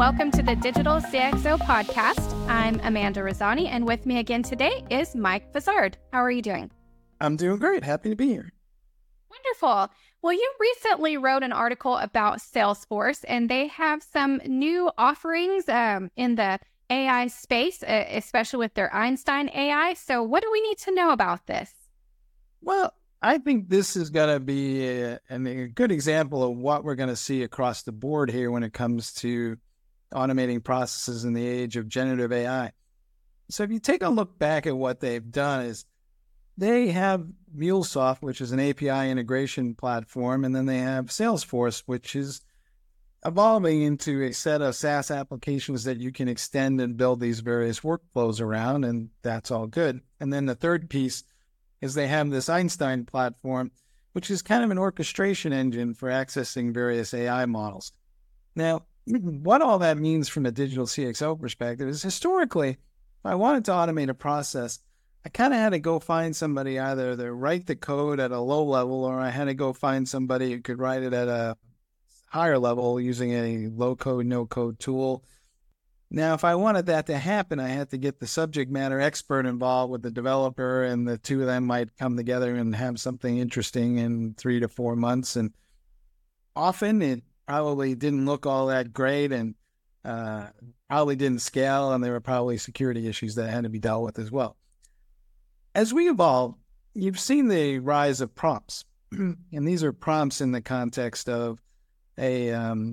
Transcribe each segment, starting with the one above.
welcome to the Digital CXO podcast. I'm Amanda Rosani, and with me again today is Mike Vizard. How are you doing? I'm doing great. Happy to be here. Wonderful. Well, you recently wrote an article about Salesforce, and they have some new offerings in the AI space, especially with their Einstein AI. So what do we need to know about this? Well, I think this is going to be a good example of what we're going to see across the board here when it comes to automating processes in the age of generative AI. So if you take a look back at what they've done is they have MuleSoft, which is an API integration platform, and then they have Salesforce, which is evolving into a set of SaaS applications that you can extend and build these various workflows around, and that's all good. And then the third piece is they have this Einstein platform, which is kind of an orchestration engine for accessing various AI models. Now, what all that means from a digital CXO perspective is historically, if I wanted to automate a process, I kind of had to go find somebody either to write the code at a low level, or I had to go find somebody who could write it at a higher level using a low-code, no-code tool. Now, if I wanted that to happen, I had to get the subject matter expert involved with the developer, and the two of them might come together and have something interesting in 3 to 4 months. And often it probably didn't look all that great and probably didn't scale, and there were probably security issues that had to be dealt with as well. As we evolve, you've seen the rise of prompts, and these are prompts in the context of a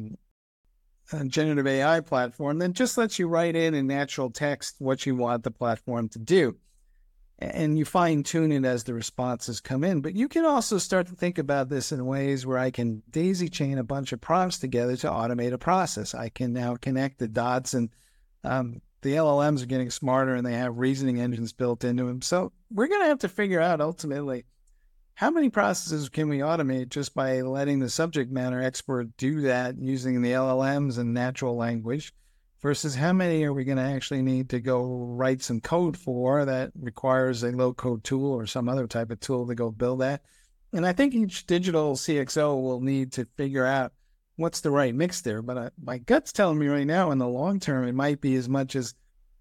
generative AI platform that just lets you write in natural text what you want the platform to do. And you fine tune it as the responses come in. But you can also start to think about this in ways where I can daisy chain a bunch of prompts together to automate a process. I can now connect the dots, and the LLMs are getting smarter and they have reasoning engines built into them. So we're going to have to figure out ultimately, how many processes can we automate just by letting the subject matter expert do that using the LLMs and natural language, versus how many are we going to actually need to go write some code for that requires a low-code tool or some other type of tool to go build that? And I think each digital CXO will need to figure out what's the right mix there. But my gut's telling me right now in the long term, it might be as much as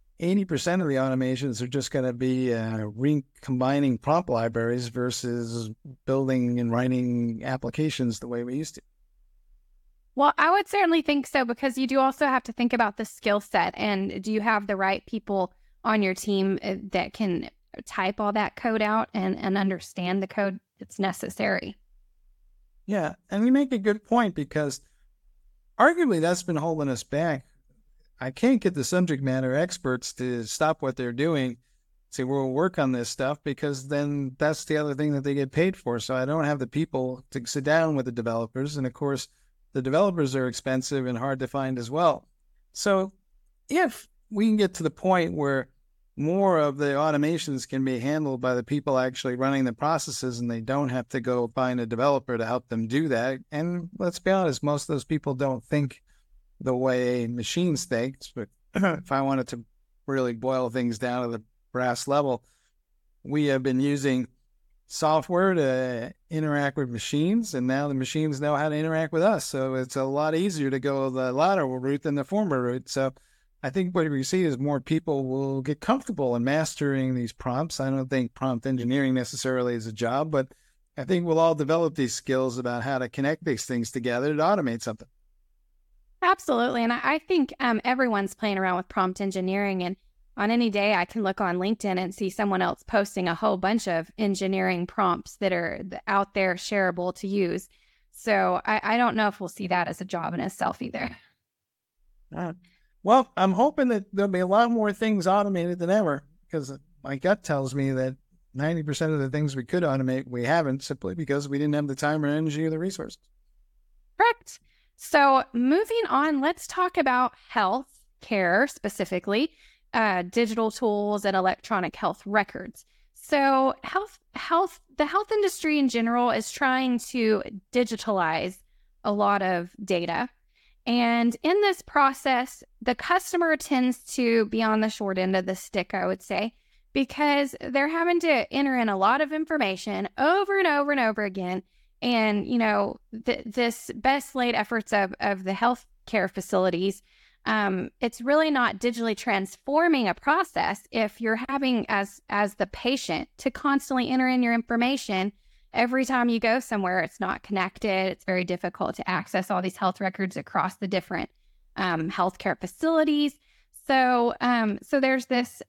80% of the automations are just going to be recombining prompt libraries versus building and writing applications the way we used to. Well, I would certainly think so, because you do also have to think about the skill set. And do you have the right people on your team that can type all that code out and understand the code that's necessary? Yeah, and you make a good point, because arguably that's been holding us back. I can't get the subject matter experts to stop what they're doing, say, we'll work on this stuff, because then that's the other thing that they get paid for. So I don't have the people to sit down with the developers. And of course, the developers are expensive and hard to find as well. So if we can get to the point where more of the automations can be handled by the people actually running the processes, and they don't have to go find a developer to help them do that. And let's be honest, most of those people don't think the way machines think. But if I wanted to really boil things down to the brass level, we have been using software to interact with machines, and now the machines know how to interact with us. So it's a lot easier to go the lateral route than the former route. So I think what we see is more people will get comfortable in mastering these prompts. I don't think prompt engineering necessarily is a job, but I think we'll all develop these skills about how to connect these things together to automate something. Absolutely. And I think everyone's playing around with prompt engineering. And on any day, I can look on LinkedIn and see someone else posting a whole bunch of engineering prompts that are out there shareable to use. So I don't know if we'll see that as a job in itself either. Well, I'm hoping that there'll be a lot more things automated than ever, because my gut tells me that 90% of the things we could automate, we haven't, simply because we didn't have the time or energy or the resources. Correct. So moving on, let's talk about health care, specifically digital tools and electronic health records. So the health industry in general is trying to digitalize a lot of data. And in this process, the customer tends to be on the short end of the stick, I would say, because they're having to enter in a lot of information over and over and over again. And, you know, this best laid efforts of the healthcare facilities It's really not digitally transforming a process if you're having as the patient to constantly enter in your information every time you go somewhere. It's not connected. It's very difficult to access all these health records across the different healthcare facilities. So there's this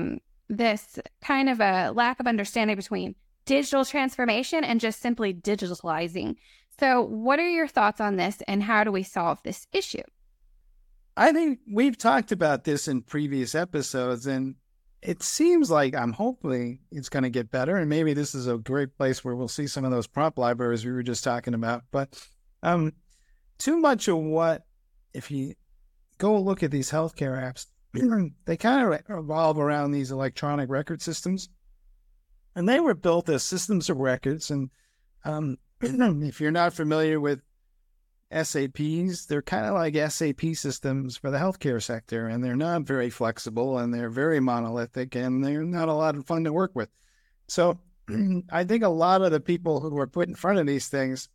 kind of a lack of understanding between digital transformation and just simply digitalizing. So what are your thoughts on this, and how do we solve this issue? I think we've talked about this in previous episodes, and it seems like I'm hoping it's going to get better. And maybe this is a great place where we'll see some of those prompt libraries we were just talking about. But too much of what, if you go look at these healthcare apps, they kind of revolve around these electronic record systems. And they were built as systems of records. And if you're not familiar with SAPs, they're kind of like SAP systems for the healthcare sector, and they're not very flexible, and they're very monolithic, and they're not a lot of fun to work with. So I think a lot of the people who are put in front of these things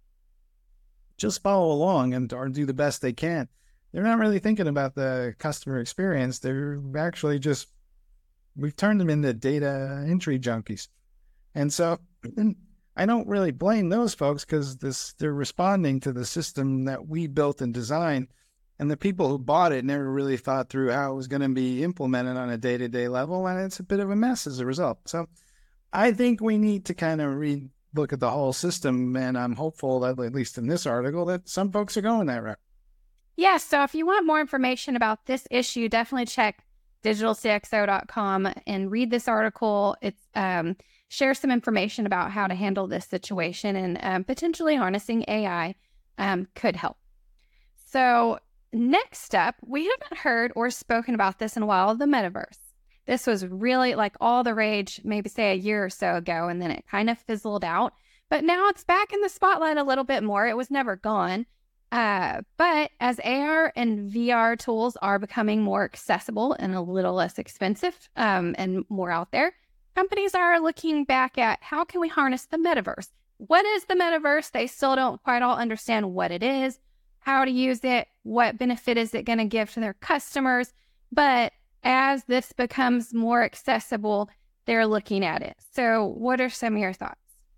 just follow along or do the best they can. They're not really thinking about the customer experience. They're actually we've turned them into data entry junkies. And so I don't really blame those folks, because they're responding to the system that we built and designed, and the people who bought it never really thought through how it was going to be implemented on a day-to-day level, and it's a bit of a mess as a result. So I think we need to kind of look at the whole system, and I'm hopeful that, at least in this article, that some folks are going that route. Yeah, so if you want more information about this issue, definitely check digitalcxo.com and read this article. It's share some information about how to handle this situation, and potentially harnessing AI could help. So next up, we haven't heard or spoken about this in a while, the metaverse. This was really like all the rage, maybe say a year or so ago, and then it kind of fizzled out. But now it's back in the spotlight a little bit more. It was never gone. But as AR and VR tools are becoming more accessible and a little less expensive and more out there, companies are looking back at how can we harness the metaverse? What is the metaverse? They still don't quite all understand what it is, how to use it, what benefit is it going to give to their customers. But as this becomes more accessible, they're looking at it. So what are some of your thoughts?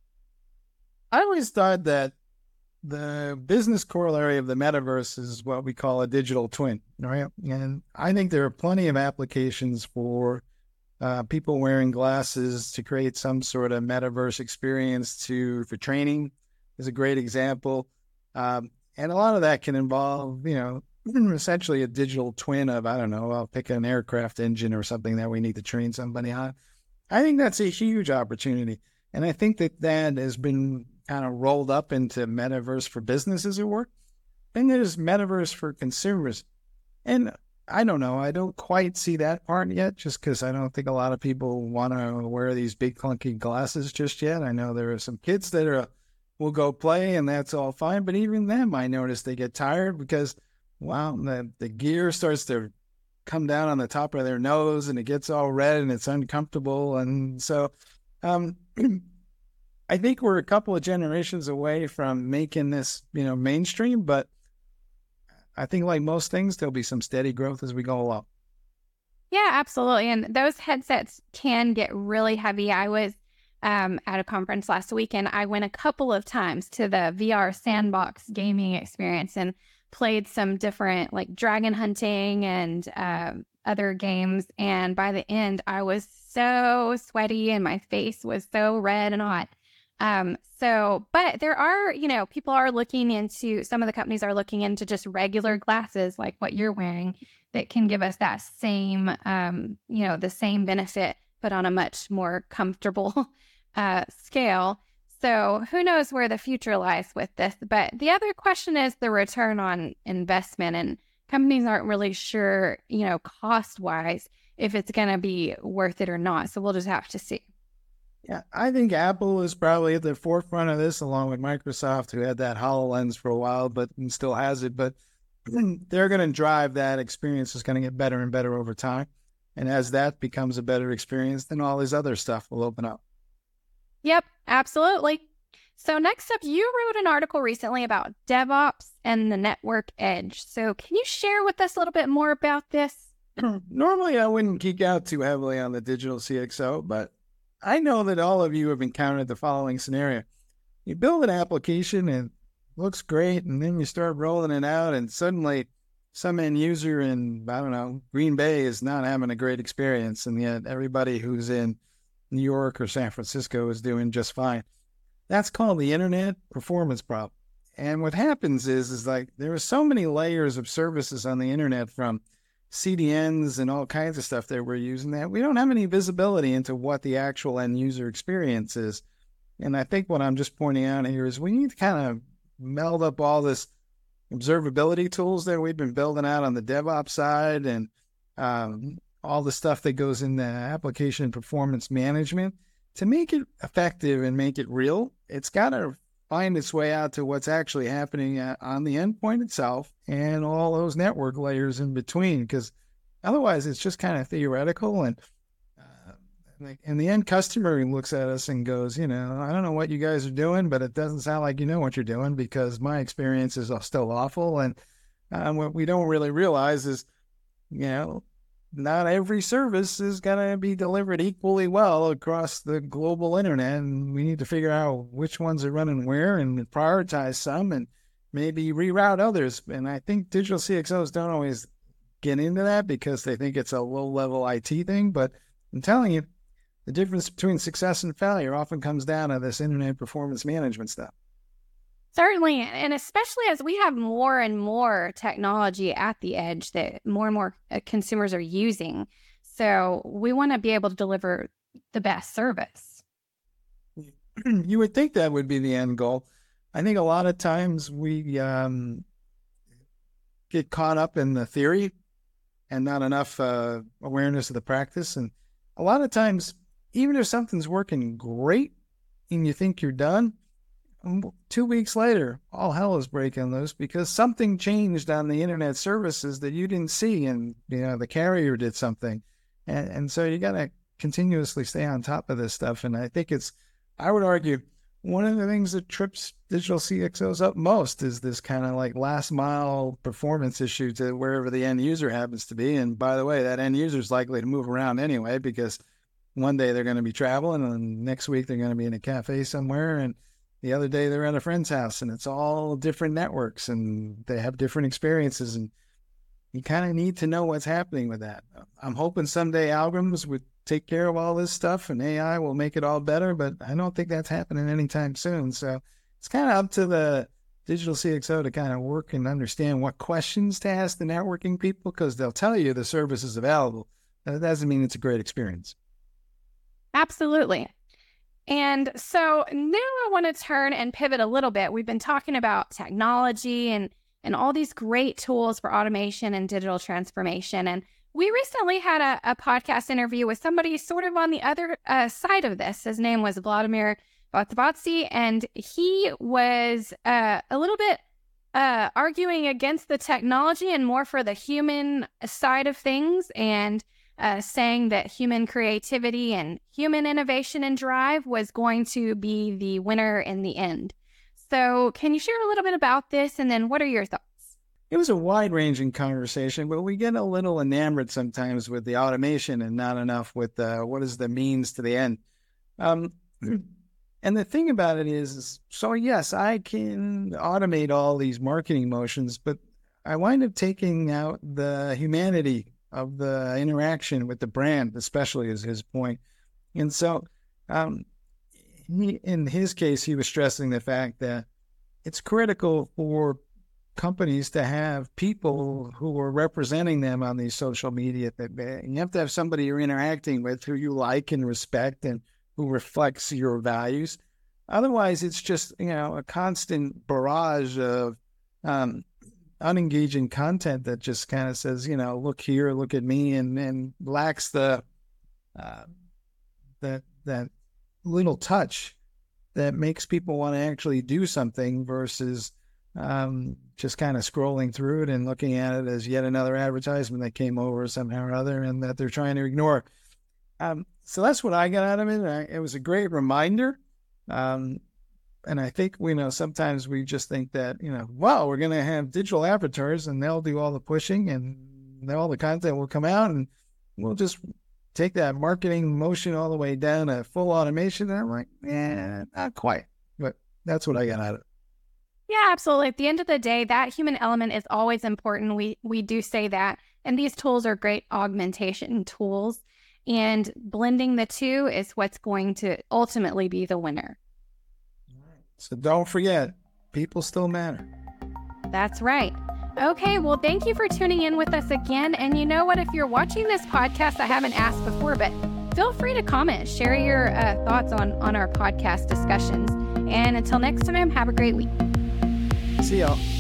I always thought that the business corollary of the metaverse is what we call a digital twin, right? And I think there are plenty of applications for people wearing glasses to create some sort of metaverse experience for training is a great example. And a lot of that can involve, essentially a digital twin of, I don't know, I'll pick an aircraft engine or something that we need to train somebody on. I think that's a huge opportunity. And I think that has been kind of rolled up into metaverse for business, as it were. Then there's metaverse for consumers. And I don't know, I don't quite see that part yet, just because I don't think a lot of people want to wear these big clunky glasses just yet. I know there are some kids that will go play, and that's all fine. But even them, I notice they get tired because, the gear starts to come down on the top of their nose, and it gets all red, and it's uncomfortable. And so I think we're a couple of generations away from making this, mainstream, but I think like most things, there'll be some steady growth as we go along. Yeah, absolutely. And those headsets can get really heavy. I was at a conference last week, and I went a couple of times to the VR sandbox gaming experience and played some different like dragon hunting and other games. And by the end, I was so sweaty and my face was so red and hot. But there are, people are looking into, some of the companies are looking into just regular glasses like what you're wearing that can give us that same, the same benefit, but on a much more comfortable scale. So who knows where the future lies with this. But the other question is the return on investment, and companies aren't really sure, cost wise, if it's going to be worth it or not. So we'll just have to see. Yeah, I think Apple is probably at the forefront of this, along with Microsoft, who had that HoloLens for a while, but still has it. But they're going to drive that experience. Is going to get better and better over time. And as that becomes a better experience, then all this other stuff will open up. Yep, absolutely. So next up, you wrote an article recently about DevOps and the network edge. So can you share with us a little bit more about this? Normally, I wouldn't geek out too heavily on the digital CXO, but I know that all of you have encountered the following scenario. You build an application and it looks great, and then you start rolling it out, and suddenly some end user in, I don't know, Green Bay is not having a great experience, and yet everybody who's in New York or San Francisco is doing just fine. That's called the internet performance problem. And what happens is like there are so many layers of services on the internet, from CDNs and all kinds of stuff that we're using, that we don't have any visibility into what the actual end user experience is. And I think what I'm just pointing out here is we need to kind of meld up all this observability tools that we've been building out on the DevOps side, and all the stuff that goes into application performance management to make it effective and make it real. It's got to find its way out to what's actually happening on the endpoint itself and all those network layers in between, because otherwise it's just kind of theoretical. And the end customer looks at us and goes, I don't know what you guys are doing, but it doesn't sound like you know what you're doing, because my experience is still awful. And what we don't really realize is, not every service is going to be delivered equally well across the global internet. And we need to figure out which ones are running where and prioritize some and maybe reroute others. And I think digital CXOs don't always get into that because they think it's a low-level IT thing. But I'm telling you, the difference between success and failure often comes down to this internet performance management stuff. Certainly, and especially as we have more and more technology at the edge that more and more consumers are using. So we want to be able to deliver the best service. You would think that would be the end goal. I think a lot of times we get caught up in the theory and not enough awareness of the practice. And a lot of times, even if something's working great and you think you're done, 2 weeks later, all hell is breaking loose because something changed on the internet services that you didn't see, and the carrier did something, and so you got to continuously stay on top of this stuff. And I think I would argue, one of the things that trips digital CXOs up most is this kind of like last mile performance issue to wherever the end user happens to be. And by the way, that end user is likely to move around anyway, because one day they're going to be traveling, and next week they're going to be in a cafe somewhere, and the other day they're at a friend's house, and it's all different networks and they have different experiences, and you kind of need to know what's happening with that. I'm hoping someday algorithms would take care of all this stuff and AI will make it all better, but I don't think that's happening anytime soon. So it's kind of up to the digital CXO to kind of work and understand what questions to ask the networking people, because they'll tell you the service is available. That doesn't mean it's a great experience. Absolutely. And so now I want to turn and pivot a little bit. We've been talking about technology and all these great tools for automation and digital transformation. And we recently had a podcast interview with somebody sort of on the other side of this. His name was Vladimir Vatsavatsi, and he was a little bit arguing against the technology and more for the human side of things, and saying that human creativity and human innovation and drive was going to be the winner in the end. So can you share a little bit about this, and then what are your thoughts? It was a wide-ranging conversation, but we get a little enamored sometimes with the automation and not enough with what is the means to the end. And the thing about it is, so yes, I can automate all these marketing motions, but I wind up taking out the humanity of the interaction with the brand, especially, is his point. And so in his case, he was stressing the fact that it's critical for companies to have people who are representing them on these social media. That you have to have somebody you're interacting with who you like and respect and who reflects your values. Otherwise, it's just, a constant barrage of unengaging content that just kind of says, look here, look at me, and lacks the that little touch that makes people want to actually do something versus just kind of scrolling through it and looking at it as yet another advertisement that came over somehow or other and that they're trying to ignore. So that's what I got out of it. It was a great reminder. And I think, sometimes we just think that, wow, we're going to have digital avatars and they'll do all the pushing and all the content will come out and we'll just take that marketing motion all the way down to full automation. And I'm like, not quite. But that's what I got out of it. Yeah, absolutely. At the end of the day, that human element is always important. We do say that. And these tools are great augmentation tools. And blending the two is what's going to ultimately be the winner. So don't forget, people still matter. That's right. Okay, well, thank you for tuning in with us again. And you know what? If you're watching this podcast, I haven't asked before, but feel free to comment, share your thoughts on our podcast discussions. And until next time, have a great week. See y'all.